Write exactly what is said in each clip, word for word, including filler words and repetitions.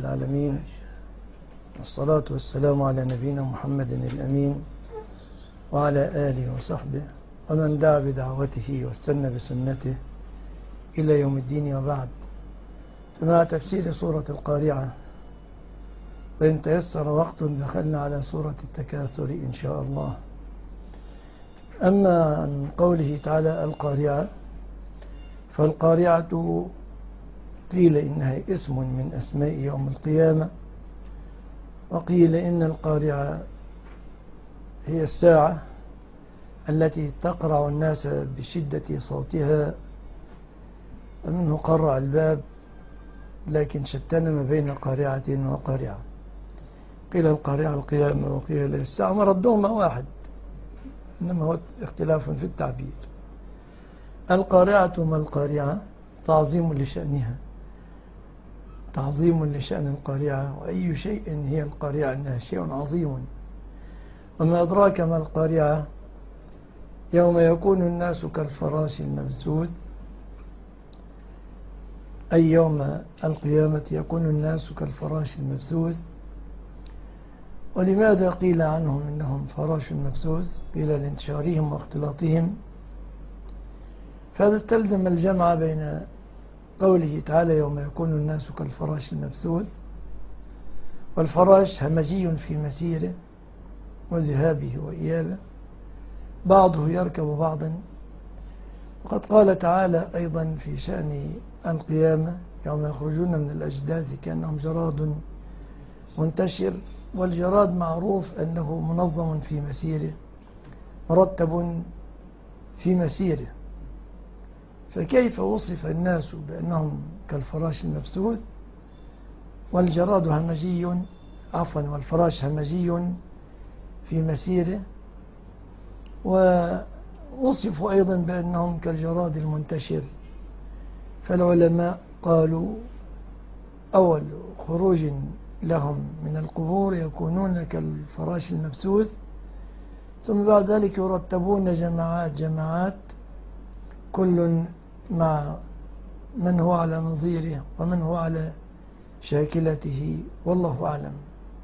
العالمين، والصلاة والسلام على نبينا محمد الأمين وعلى آله وصحبه ومن دعا بدعوته واستنى بسنته إلى يوم الدين. وبعد، فمع تفسير سورة القارعة، وإن تيسر وقت دخلنا على سورة التكاثر إن شاء الله. أما عن قوله تعالى القارعة، فالقارعة قيل إنها اسم من أسماء يوم القيامة، وقيل إن القارعة هي الساعة التي تقرع الناس بشدة صوتها، ومنه قرع الباب، لكن شتان ما بين قارعة وقارعة. قيل القارعة القيامة وقيل الساعة، مردهما واحد، إنما هو اختلاف في التعبير. القارعة ما القارعة؟ تعظيم لشأنها، تعظيم لشأن القارعة، وأي شيء هي القارعة إنها شيء عظيم. وما أدراك ما القارعة؟ يوم يكون الناس كالفراش المبثوث، أي يوم القيامة يكون الناس كالفراش المبثوث. ولماذا قيل عنهم إنهم فراش مبثوث؟ قيل لانتشارهم واختلاطهم، فهذا استلزم الجمع بين قوله تعالى يوم يكون الناس كالفراش المبثوث، والفراش همجي في مسيره وذهابه وإيابه، بعضه يركب بعضا. وقد قال تعالى أيضا في شأن القيامة يوم يخرجون من الأجداث كأنهم جراد منتشر، والجراد معروف أنه منظم في مسيره مرتب في مسيره، فكيف وصف الناس بأنهم كالفراش المبثوث والجراد همجي، عفوا والفراش همجي في مسيره، ووصفوا أيضا بأنهم كالجراد المنتشر. فالعلماء قالوا أول خروج لهم من القبور يكونون كالفراش المبثوث، ثم بعد ذلك يرتبون جماعات جماعات، كل مع من هو على نظيره ومن هو على شاكلته، والله أعلم.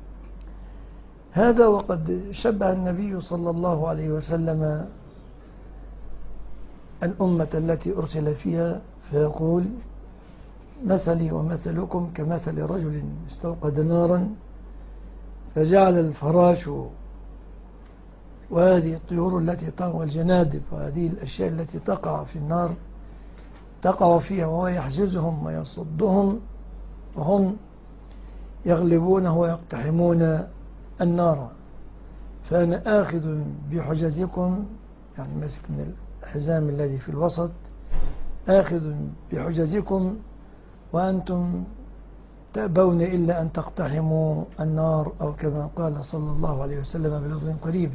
هذا وقد شبه النبي صلى الله عليه وسلم الأمة التي أرسل فيها، فيقول مثلي ومثلكم كمثل رجل استوقد نارا فجعل الفراش وهذه الطيور التي تقع والجنادب وهذه الأشياء التي تقع في النار تقع فيها، وهو يحجزهم ويصدهم، وهم يغلبونه ويقتحمون النار. فأنا آخذ بحجزكم، يعني مسك من الحزام الذي في الوسط، آخذ بحجزكم وأنتم تأبون إلا أن تقتحموا النار، أو كما قال صلى الله عليه وسلم بلفظ قريب.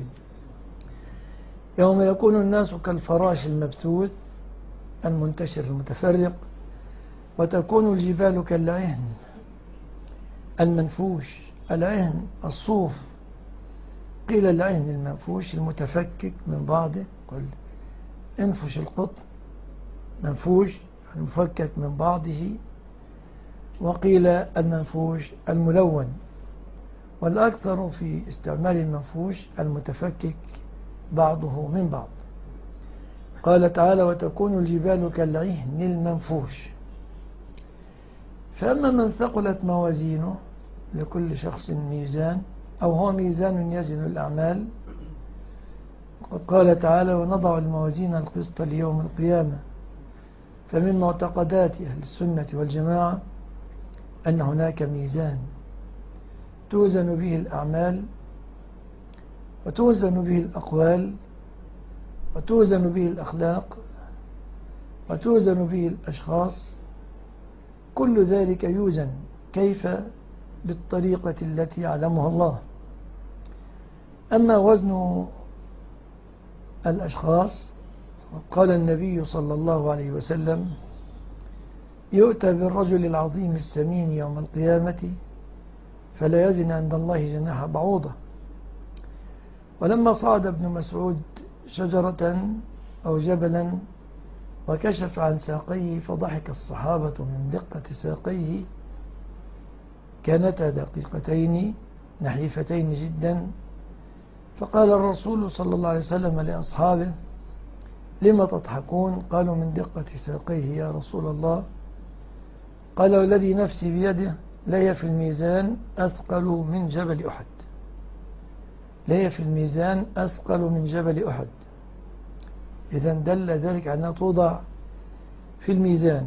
يوم يكون الناس كالفراش المبثوث المنتشر المتفرق، وتكون الجبال كالعهن المنفوش. العهن الصوف، قيل العهن المنفوش المتفكك من بعضه، قل انفش القطن منفوش المفكك من بعضه، وقيل المنفوش الملون، والأكثر في استعمال المنفوش المتفكك بعضه من بعض. قال تعالى وتكون الجبال كالعهن المنفوش. فأما من ثقلت موازينه، لكل شخص ميزان، أو هو ميزان يزن الأعمال. وقد قال تعالى ونضع الموازين القسط ليوم القيامة. فمن معتقدات أهل السنة والجماعة أن هناك ميزان توزن به الأعمال، وتوزن به الأقوال، وتوزن به الأخلاق، وتوزن به الأشخاص. كل ذلك يوزن كيف؟ بالطريقة التي يعلمها الله. أما وزن الأشخاص، قال النبي صلى الله عليه وسلم يؤتى بالرجل العظيم السمين يوم القيامة فلا يزن عند الله جناح بعوضة. ولما صعد ابن مسعود شجرة أو جبلا وكشف عن ساقيه فضحك الصحابة من دقة ساقيه، كانتا دقيقتين نحيفتين جدا، فقال الرسول صلى الله عليه وسلم لأصحابه: لما تضحكون؟ قالوا: من دقة ساقيه يا رسول الله. قال: والذي نفسي بيده لي في الميزان أثقل من جبل أحد. لي في الميزان أثقل من جبل أحد. إذا دل ذلك على أنها توضع في الميزان.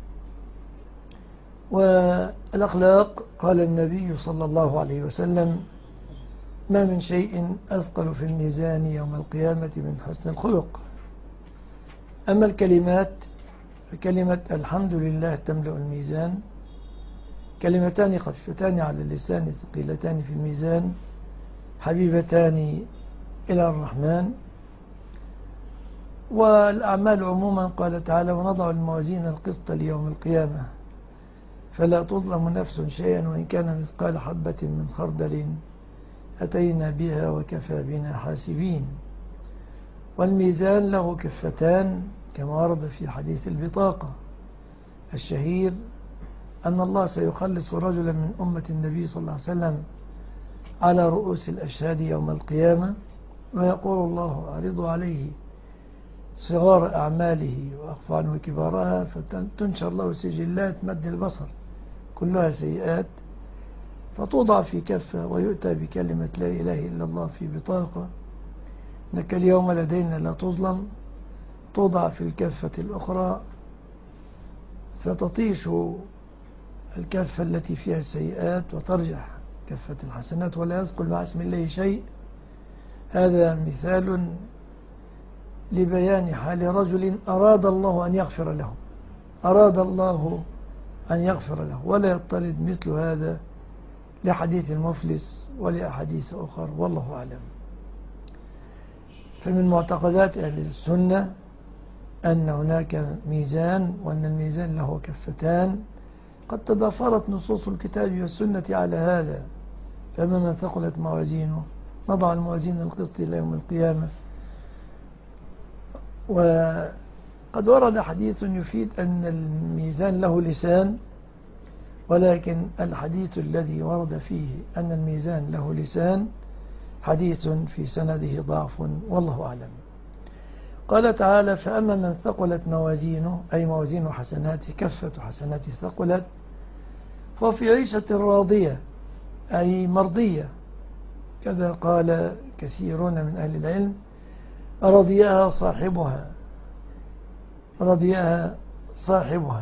والأخلاق قال النبي صلى الله عليه وسلم: ما من شيء أثقل في الميزان يوم القيامة من حسن الخلق. أما الكلمات فكلمة الحمد لله تملأ الميزان، كلمتان خفيفتان على اللسان ثقيلتان في الميزان حبيبتان إلى الرحمن. والأعمال عموما قال تعالى: ونضع الموازين القسط ليوم القيامة فلا تظلم نفس شيئا وإن كان مثقال حبة من خردل أتينا بها وكفى بنا حاسبين. والميزان له كفتان كما ورد في حديث البطاقة الشهير أن الله سيخلص رجلا من أمة النبي صلى الله عليه وسلم على رؤوس الأشهاد يوم القيامة، ويقول الله: أعرضوا عليه صغار أعماله وأخفى عنه كبارها، فتنشر له سجلات مد البصر كلها سيئات، فتوضع في كفة ويؤتى بكلمة لا إله إلا الله في بطاقة: إنك اليوم لدينا لا تظلم. توضع في الكفة الأخرى فتطيش الكفة التي فيها السيئات وترجح كفة الحسنات ولا يثقل مع اسم الله شيء. هذا مثال لبيان حال رجل أراد الله أن يغفر له، أراد الله أن يغفر له، ولا يضطرد مثل هذا لحديث المفلس ولأحاديث أخرى، والله أعلم. فمن معتقدات أهل السنة أن هناك ميزان، وأن الميزان له كفتان، قد تضافرت نصوص الكتاب والسنة على هذا. فأما من ثقلت موازينه نضع الموازين القسط إلى يوم القيامة. وقد ورد حديث يفيد أن الميزان له لسان، ولكن الحديث الذي ورد فيه أن الميزان له لسان حديث في سنده ضعف، والله أعلم. قال تعالى: فأما من ثقلت موازينه أي موازين حسناته، كفة حسناته ثقلت، ففي عيشة راضية أي مرضية. كذا قال كثيرون من أهل العلم: رضيها صاحبها، رضيها صاحبها.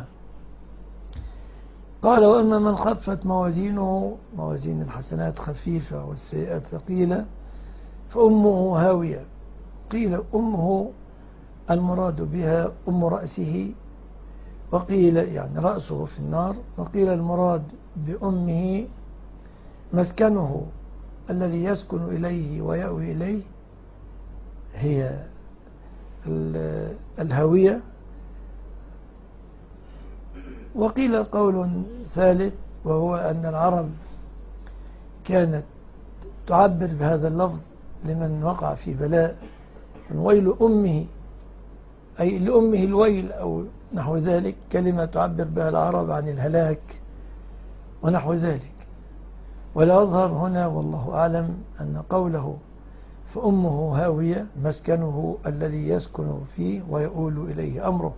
قال: وأما من خفت موازينه، موازين الحسنات خفيفة والسيئات ثقيلة، فأمه هاوية. قيل أمه المراد بها أم رأسه، وقيل يعني رأسه في النار، وقيل المراد بأمه مسكنه الذي يسكن إليه ويأوي إليه، هي الهوية. وقيل قول ثالث، وهو أن العرب كانت تعبر بهذا اللفظ لمن وقع في بلاء: من ويل أمه، أي لأمه الويل أو نحو ذلك، كلمة تعبر بها العرب عن الهلاك ونحو ذلك. ولا أظهر هنا والله أعلم أن قوله فأمه هاوية مسكنه الذي يسكن فيه ويؤول إليه أمره.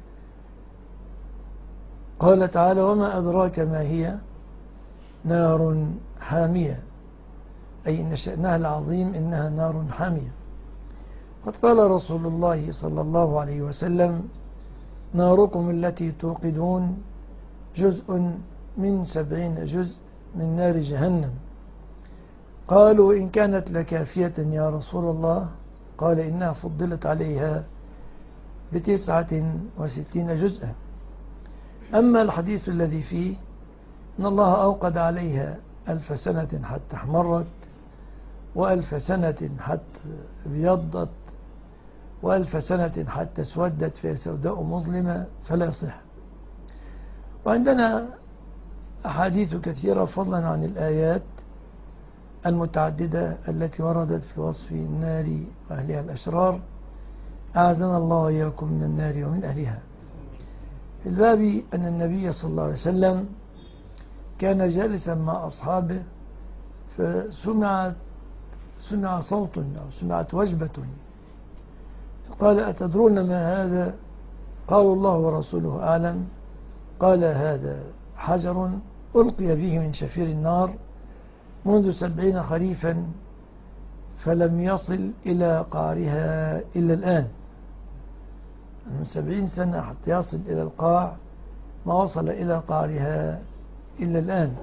قال تعالى: وما أدراك ما هي؟ نار حامية، أي إن شأنها العظيم إنها نار حامية. قد قال رسول الله صلى الله عليه وسلم: ناركم التي توقدون جزء من سبعين جزء من نار جهنم. قالوا: إن كانت لكافية يا رسول الله؟ قال: إنها فضلت عليها بتسعة وستين جزءا. أما الحديث الذي فيه إن الله أوقد عليها ألف سنة حتى احمرت، وألف سنة حتى ابيضت، وألف سنة حتى اسودت فهي سوداء مظلمة، فلا يصح. وعندنا أحاديث كثيرة فضلا عن الآيات المتعددة التي وردت في وصف النار وأهلها الأشرار. أعاذنا الله وإياكم من النار ومن أهلها. في الباب أن النبي صلى الله عليه وسلم كان جالسا مع أصحابه فسمعت سمع صوت أو سمعت وجبة، قال أتدرون ما هذا؟ قالوا الله ورسوله أعلم. قال هذا حجر ألقي به من شفير النار منذ سبعين خريفا فلم يصل إلى قعرها إلا الآن. من سبعين سنة حتى يصل إلى القاع ما وصل إلى قعرها إلا الآن.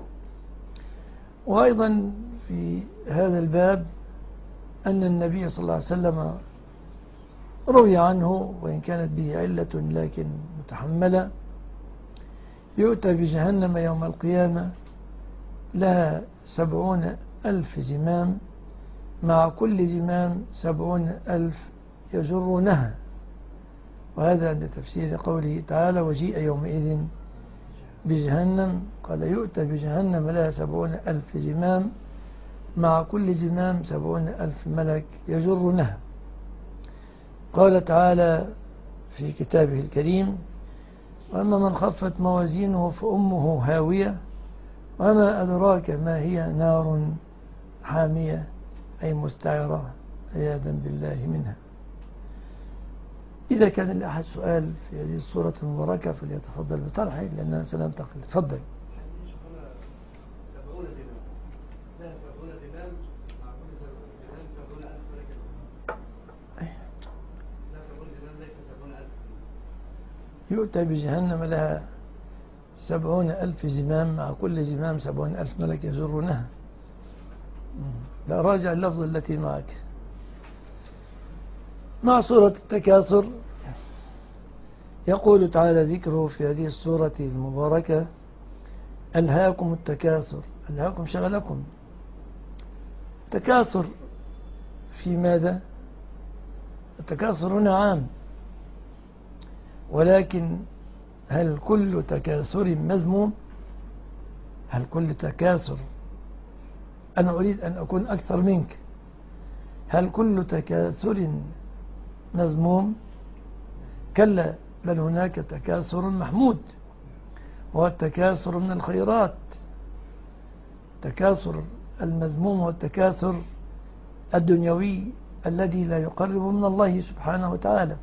وأيضا في هذا الباب أن النبي صلى الله عليه وسلم روي عنه وإن كانت به علة لكن متحملة، يؤتى بجهنم يوم القيامة لها سبعون ألف زمام، مع كل زمام سبعون ألف يجرونها. وهذا عند تفسير قوله تعالى وجيء يومئذ بجهنم، قال يؤتى بجهنم لها سبعون ألف زمام، مع كل زمام سبعون ألف ملك يجرونها. قال تعالى في كتابه الكريم وأما من خفت موازينه فأمه هاوية وما أدراك ما هي نار حامية، أي مستعرة عياذا بالله منها. إذا كان لأحد سؤال في هذه الصورة المباركة فليتفضل بطرحه لأننا سننتقل. تفضل. يؤتى بجهنم لها سبعون ألف زمام، مع كل زمام سبعون ألف ملك يجرونها. لا راجع اللفظ التي معك. مع سورة التكاثر يقول تعالى ذكره في هذه السورة المباركة ألهاكم التكاثر. ألهاكم شغلكم. التكاثر في ماذا؟ التكاثر هنا عام، ولكن هل كل تكاثر مذموم؟ هل كل تكاثر أنا أريد أن أكون أكثر منك، هل كل تكاثر مذموم؟ كلا، بل هناك تكاثر محمود، وهو التكاثر من الخيرات. التكاثر المذموم هو التكاثر الدنيوي الذي لا يقرب من الله سبحانه وتعالى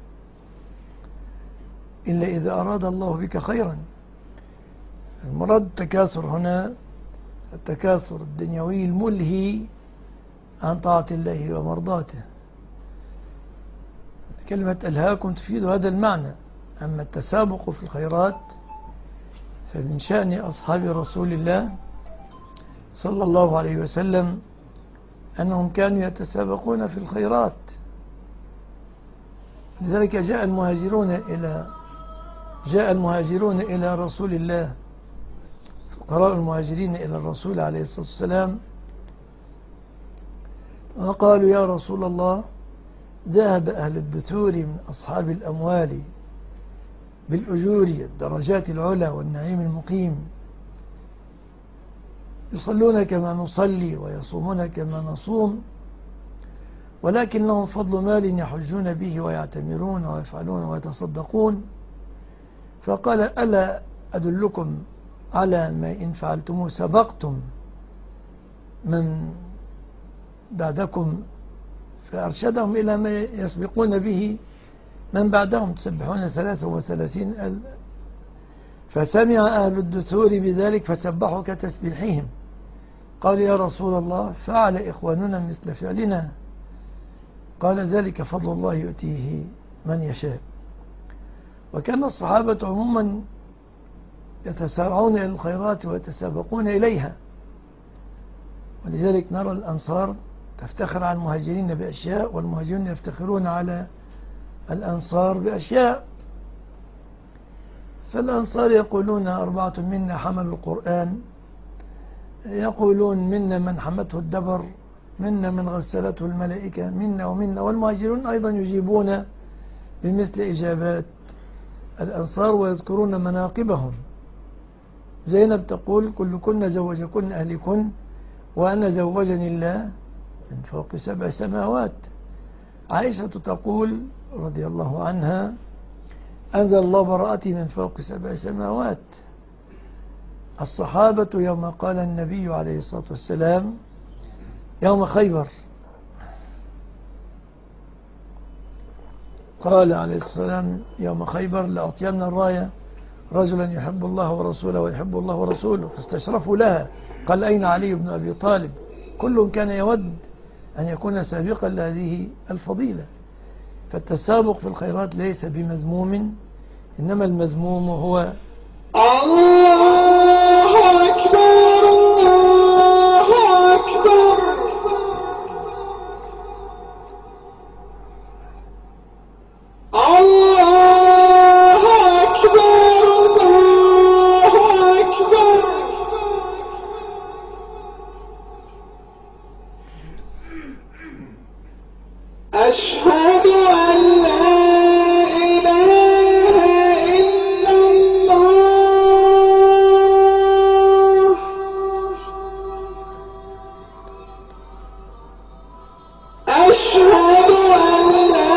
إلا إذا أراد الله بك خيرا. المراد التكاثر هنا التكاثر الدنيوي الملهي عن طاعة الله ومرضاته. كلمة ألهاكم تفيد هذا المعنى. أما التسابق في الخيرات فمن شأن أصحاب رسول الله صلى الله عليه وسلم أنهم كانوا يتسابقون في الخيرات. لذلك جاء المهاجرون إلى جاء المهاجرون إلى رسول الله، فقراء المهاجرين إلى الرسول عليه الصلاة والسلام، وقالوا يا رسول الله ذهب أهل الدثور من أصحاب الأموال بالأجور الدرجات العلى والنعيم المقيم، يصلون كما نصلي ويصومون كما نصوم، ولكن لهم فضل مال يحجون به ويعتمرون ويفعلون ويتصدقون. فقال ألا أدلكم على ما إن فعلتموه سبقتم من بعدكم، فأرشدهم إلى ما يسبقون به من بعدهم، تسبحون ثلاثة وثلاثين ألف. فسمع أهل الدثور بذلك فسبحوا كتسبيحهم. قال يا رسول الله فعل إخواننا مثل فعلنا. قال ذلك فضل الله يؤتيه من يشاء. وكان الصحابة عموما يتسارعون إلى الخيرات ويتسابقون إليها، ولذلك نرى الأنصار تفتخر على المهاجرين بأشياء والمهاجرين يفتخرون على الأنصار بأشياء. فالأنصار يقولون أربعة منا حملوا القرآن، يقولون منا من حمته الدبر، منا من غسلته الملائكة، منا ومنا. والمهاجرون أيضا يجيبون بمثل إجابات الأنصار ويذكرون مناقبهم. زينب تقول كلكن زوجكن أهلكن وأنا زوجني الله من فوق سبع سماوات. عائشة تقول رضي الله عنها أنزل الله براءتي من فوق سبع سماوات. الصحابة يوم قال النبي عليه الصلاة والسلام يوم خيبر، قال عليه الصلاة والسلام يوم خيبر لأعطين الراية رجلا يحب الله ورسوله ويحب الله ورسوله، فاستشرفوا لها. قال أين علي بن أبي طالب؟ كل كان يود أن يكون سابقا لهذه الفضيلة. فالتسابق في الخيرات ليس بمذموم، إنما المذموم هو الله أكبر الله أكبر الله أكبر الله أكبر. أشهد أن لا إله إلا الله. أشهد أن لا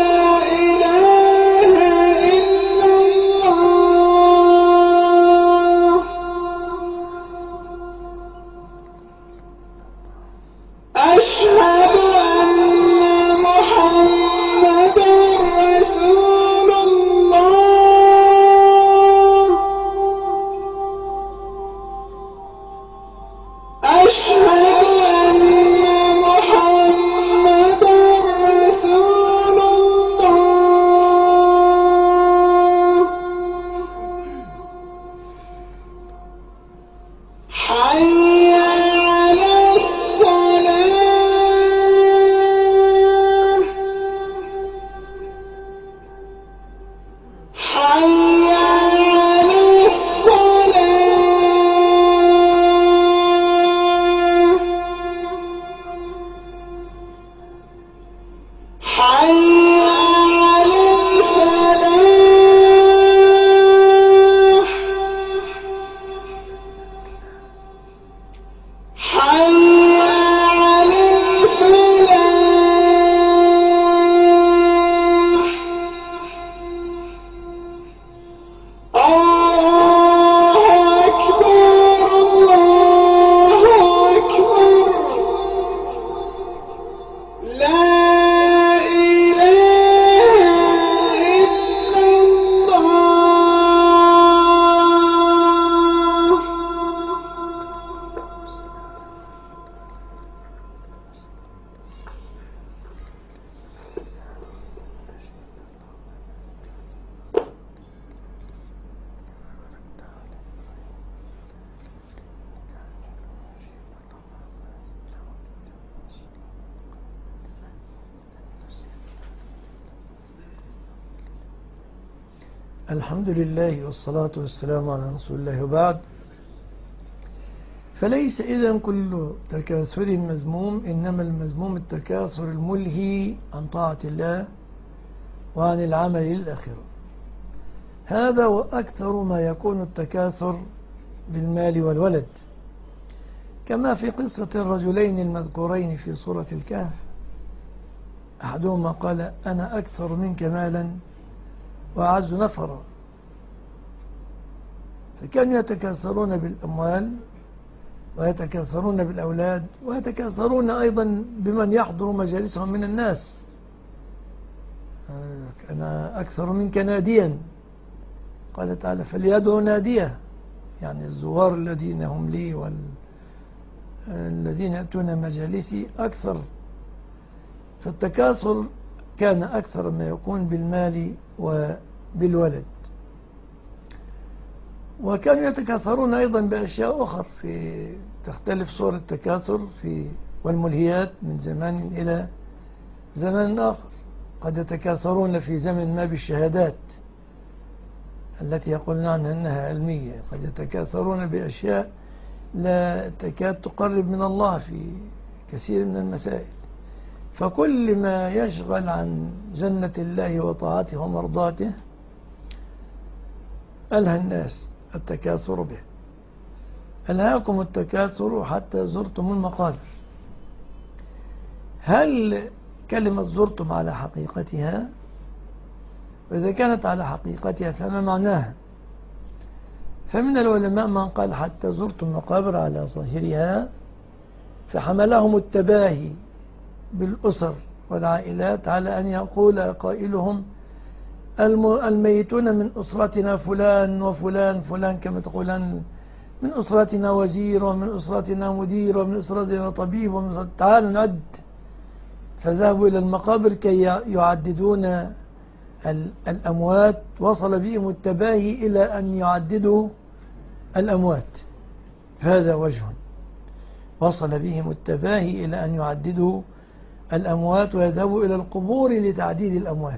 إله إلا الله. أشهد أن محمدا رسول الله. أشهد أن محمدا رسول الله. حي على الصلاة. حي على الصلاة. حي على الفلاح. حي على الفلاح. الله أكبر الله أكبر. لا إله إلا الله. الحمد لله والصلاة والسلام على رسول الله، وبعد. فليس إذن كل تكاثر مذموم، إنما المذموم التكاثر الملهي عن طاعة الله وعن العمل للآخرة. هذا وأكثر ما يكون التكاثر بالمال والولد، كما في قصة الرجلين المذكورين في سورة الكهف. أحدهما قال أنا أكثر منك مالا وأعز نفرا، فكانوا يتكاثرون بالأموال ويتكاثرون بالأولاد ويتكاثرون أيضا بمن يحضر مجالسهم من الناس. أنا أكثر منك ناديا، قال تعالى فليدعوا ناديه، يعني الزوار الذين هم لي والذين يأتون مجالسي أكثر. فالتكاثر كان أكثر ما يكون بالمال وبالولد. وكانوا يتكاثرون أيضا بأشياء أخرى، في تختلف صور التكاثر في والملهيات من زمان إلى زمان آخر. قد يتكاثرون في زمن ما بالشهادات التي يقولون عنها أنها علمية، قد يتكاثرون بأشياء لا تكاد تقرب من الله في كثير من المسائل. فكل ما يشغل عن جنة الله وطاعته ومرضاته ألهى الناس التكاثر به. ألهاكم التكاثر حتى زرتم المقابر. هل كلمة زرتم على حقيقتها؟ وإذا كانت على حقيقتها فما معناها؟ فمن العلماء من قال حتى زرتم المقابر على ظاهرها، فحملهم التباهي بالأسر والعائلات على أن يقول قائلهم الميتون من أسرتنا فلان وفلان فلان، كما تقولان من أسرتنا وزير ومن أسرتنا مدير ومن أسرتنا طبيب ومن أسرتنا، تعالوا نعد. فذهبوا إلى المقابر كي يعددون الأموات، وصل بهم التباهي إلى أن يعددوا الأموات. هذا وجه، وصل بهم التباهي إلى أن يعددوا الأموات ويذهبوا إلى القبور لتعديد الأموات.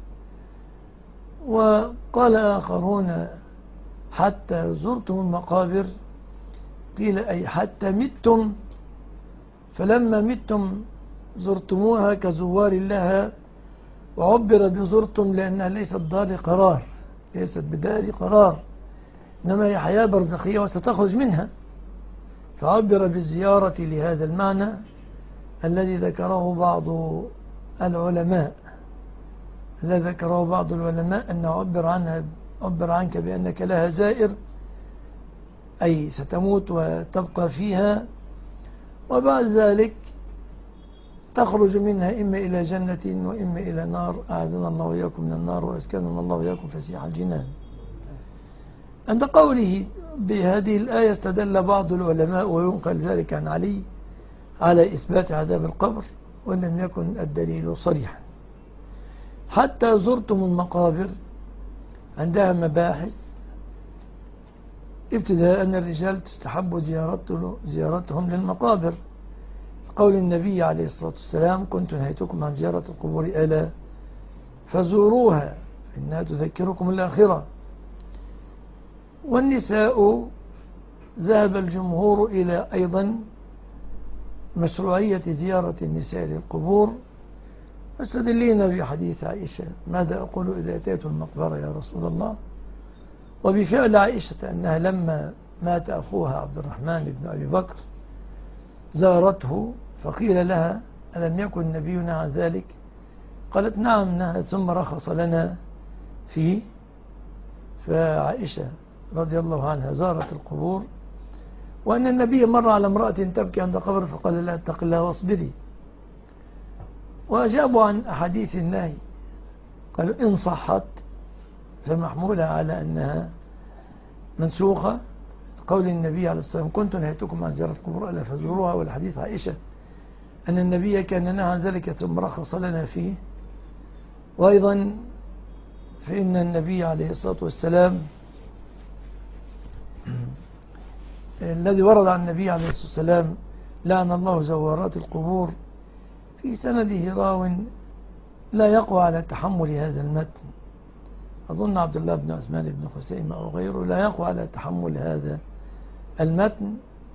وقال آخرون حتى زرتم المقابر، قيل أي حتى متم، فلما متم زرتموها كزوار لها، وعبر بزرتم لأنها ليست دار قرار، ليست بدار قرار، إنما هي حياة برزخية وستخرج منها، فعبر بالزيارة لهذا المعنى الذي ذكره بعض العلماء الذي ذكره بعض العلماء أنه عبر عنها عبر عنك بأنك لها زائر، أي ستموت وتبقى فيها، وبعد ذلك تخرج منها إما إلى جنة وإما إلى نار، أعاذنا الله وإياكم من النار وأسكننا الله وإياكم فسيح الجنان. عند قوله بهذه الآية استدل بعض العلماء، وينقل ذلك عن علي، على إثبات عذاب القبر، ولم يكن الدليل صريحا. حتى زرتم المقابر عندها مباحث. ابتداء أن الرجال تستحب زيارتهم للمقابر، قول النبي عليه الصلاة والسلام كنت نهيتكم عن زيارة القبور ألا فزوروها إنها تذكركم الآخرة. والنساء ذهب الجمهور إلى أيضا مشروعية زيارة النساء للقبور، مستدلين بحديث عائشة ماذا أقول إذا أتيت المقبرة يا رسول الله، وبفعل عائشة أنها لما مات أخوها عبد الرحمن بن أبي بكر زارته، فقيل لها ألم يكن نبينا عن ذلك؟ قالت نعم نهى ثم رخص لنا فيه. فعائشة رضي الله عنها زارت القبور، وأن النبي مر على امرأة تبكي عند قبر فقال لا اتق الله واصبري. وأجابوا عن أحاديث النهي، قالوا إن صحت فمحمولة على أنها منسوخة قول النبي عليه الصلاة والسلام كنت نهيتكم عن زيارة القبور ألا فزوروها، والحديث عائشة أن النبي كان نهى عن ذلك ثم رخص لنا فيه. وأيضا فإن النبي عليه الصلاة والسلام الذي ورد عن النبي عليه الصلاة والسلام لعن الله زوارات القبور، في سنده راو لا يقوى على تحمل هذا المتن، أظن عبد الله بن عثمان بن خثيمة أو غيره لا يقوى على تحمل هذا المتن.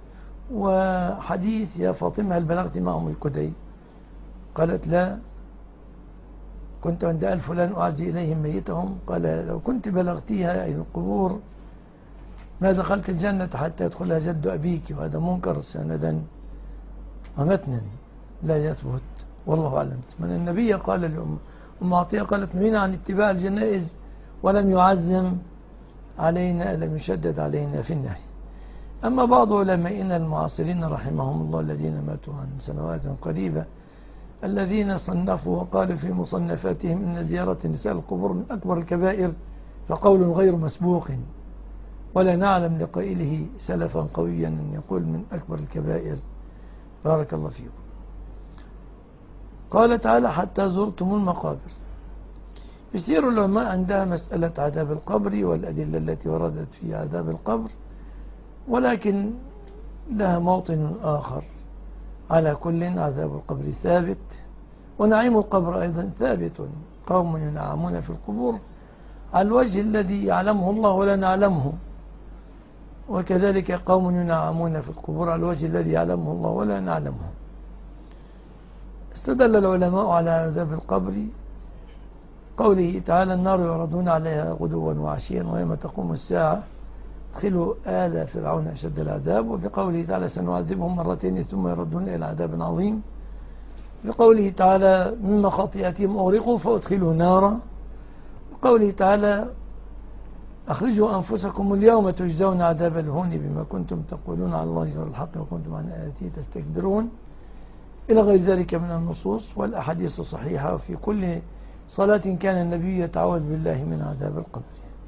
وحديث يا فاطمة هل بلغت معهم الكدي؟ قالت لا، كنت عند آل فلان أعزي إليهم ميتهم. قال لو كنت بلغتيها أي القبور ما دخلت الجنة حتى يدخلها جد أبيك، وهذا منكر سندا ومتنا لا يثبت، والله أعلم. من النبي قال لأم أم عطية قالت نهينا عن اتباع الجنائز ولم يعزم علينا، لم يشدد علينا في النهي. أما بعض علمائنا المعاصرين رحمهم الله الذين ماتوا عن سنوات قريبة، الذين صنفوا وقالوا في مصنفاتهم إن زيارة نساء القبور من أكبر الكبائر، فقول غير مسبوق، ولا نعلم لقائله سلفا قويا أن يقول من أكبر الكبائر. بارك الله فيكم. قال تعالى حتى زرتم المقابر. يسير العلماء عندها مسألة عذاب القبر والأدلة التي وردت في عذاب القبر، ولكن لها موطن آخر. على كل عذاب القبر ثابت، ونعيم القبر أيضا ثابت. قوم ينعمون في القبور على الوجه الذي يعلمه الله ولا نعلمه، وكذلك قوم ينعمون في القبور على الوجه الذي يعلمه الله ولا نعلمه. استدل العلماء على عذاب القبر قوله تعالى النار يعرضون عليها غدوا وعشيا ويوم تقوم الساعة ادخلوا آل فرعون أشد العذاب. وبقوله تعالى سنعذبهم مرتين ثم يردون إلى عذاب عظيم. بقوله تعالى مما خطيئتهم أغرقوا فأدخلوا نارا. بقوله تعالى أخرجوا أنفسكم اليوم تجزون عذاب الهون بما كنتم تقولون على الله غير الحق وكنتم عن آياته تستكبرون إلى غير ذلك من النصوص والأحاديث الصحيحة. وفي كل صلاة كان النبي يتعوذ بالله من عذاب القبر.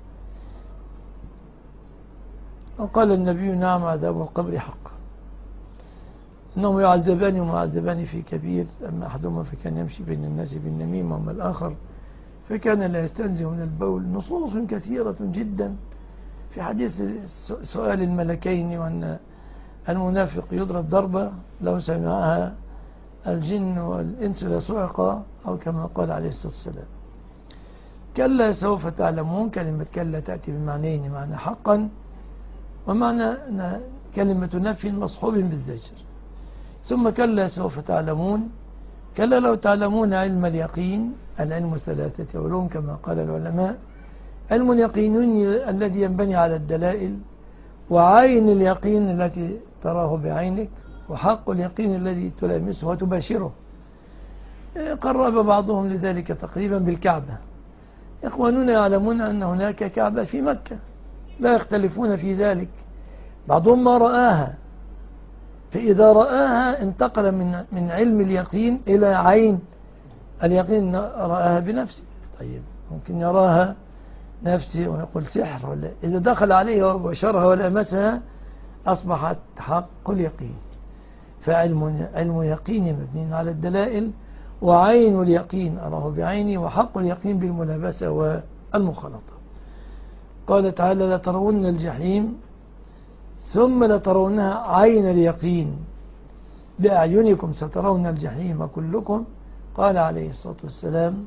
وقال النبي نعم عذاب القبر حق، إنهم يعذبان ومعذبان في كبير، أما أحدهما فكان يمشي بين الناس بالنميمة وأما الآخر فكان لا يستنزه من البول. نصوص كثيرة جدا في حديث سؤال الملكين وأن المنافق يضرب ضربة لو سمعها الجن والإنس لصعقا، أو كما قال عليه الصلاة والسلام. كلا سوف تعلمون، كلمة كلا تأتي بمعنيين، معنى حقا ومعنى كلمة نفي مصحوب بالزجر. ثم كلا سوف تعلمون، كلا لو تعلمون علم اليقين، العلم ثلاثة علوم كما قال العلماء: علم اليقين الذي ينبني على الدلائل، وعين اليقين التي تراه بعينك، وحق اليقين الذي تلامسه وتباشره. قرب بعضهم لذلك تقريبا بالكعبة. إخواننا يعلمون أن هناك كعبة في مكة، لا يختلفون في ذلك، بعضهم ما رآها، فإذا رآها انتقل من من علم اليقين إلى عين اليقين، رآها بنفسه. طيب ممكن يراها نفسه ويقول سحر، ولا إذا دخل عليها وبشرها ولمسها أصبحت حق اليقين. فعلم علم يقين مبني على الدلائل، وعين اليقين أراه بعيني، وحق اليقين بالملابسة والمخالطة. قال تعالى: لترون الجحيم ثم لترونها عين اليقين بأعينكم سترون الجحيم كلكم. قال عليه الصلاة والسلام: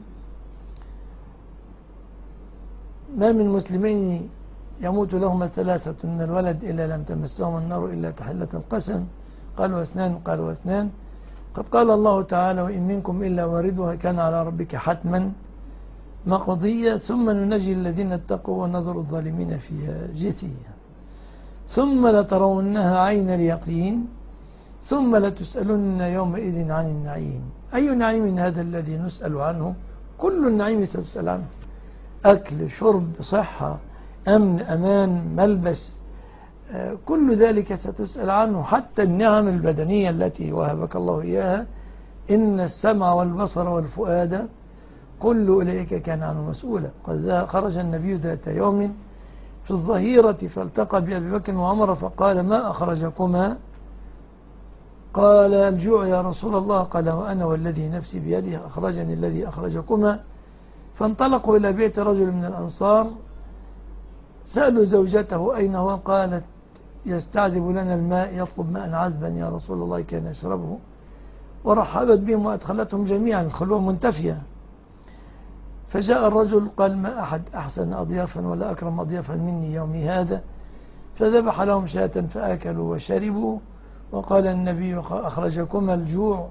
ما من مسلمين يموت لهما ثلاثة من الولد إلا لم تمسهم النار إلا تحلة القسم. قال واثنان، قال واثنان. قد قال الله تعالى: وإن منكم إلا واردها كان على ربك حتما مقضية ثم ننجي الذين اتقوا ونذر الظالمين فيها جثيا. ثم لترونها عين اليقين ثم لتسألن يومئذ عن النعيم. أي نعيم هذا الذي نسأل عنه؟ كل النعيم ستسأل عنه: أكل، شرب، صحة، أمن، أمان، ملبس، كل ذلك ستسأل عنه، حتى النعم البدنية التي وهبك الله إياها. إن السمع والبصر والفؤاد كل أولئك كان عنه مسؤولا. قد خرج النبي ذات يوم في الظهيرة فالتقى بأبي بكر وعمر فقال: ما أخرجكما؟ قال: الجوع يا رسول الله. قال: وأنا والذي نفسي بيده أخرجني الذي أخرجكما. فانطلقوا إلى بيت رجل من الأنصار، سألوا زوجته أين هو؟ قالت: يستعذب لنا الماء، يطلب ماء عذبا يا رسول الله كان يشربه. ورحبت بهم وأدخلتهم جميعا، الخلوة منتفية. فجاء الرجل قال: ما أحد أحسن أضيافا ولا أكرم أضيافا مني يومي هذا. فذبح لهم شاة فأكلوا وشربوا. وقال النبي: أخرجكما الجوع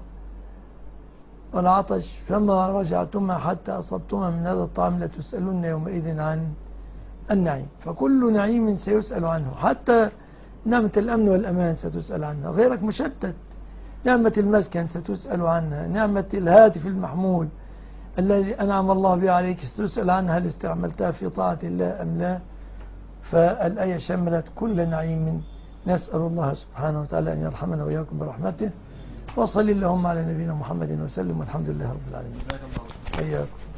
والعطش، فما رجعتما حتى أصبتما من هذا الطعام لتسألون يومئذ عن النعيم. فكل نعيم سيسأل عنه، حتى نعمة الأمن والأمان ستسأل عنها. غيرك مشتت، نعمة المسكن ستسأل عنها، نعمة الهاتف المحمول الذي أنعم الله به عليك ستسأل عنها، هل استعملتها في طاعة الله أم لا؟ فالآية شملت كل نعيم. نسأل الله سبحانه وتعالى أن يرحمنا وإياكم برحمته. وصل اللهم على نبينا محمد وسلم، والحمد لله رب العالمين.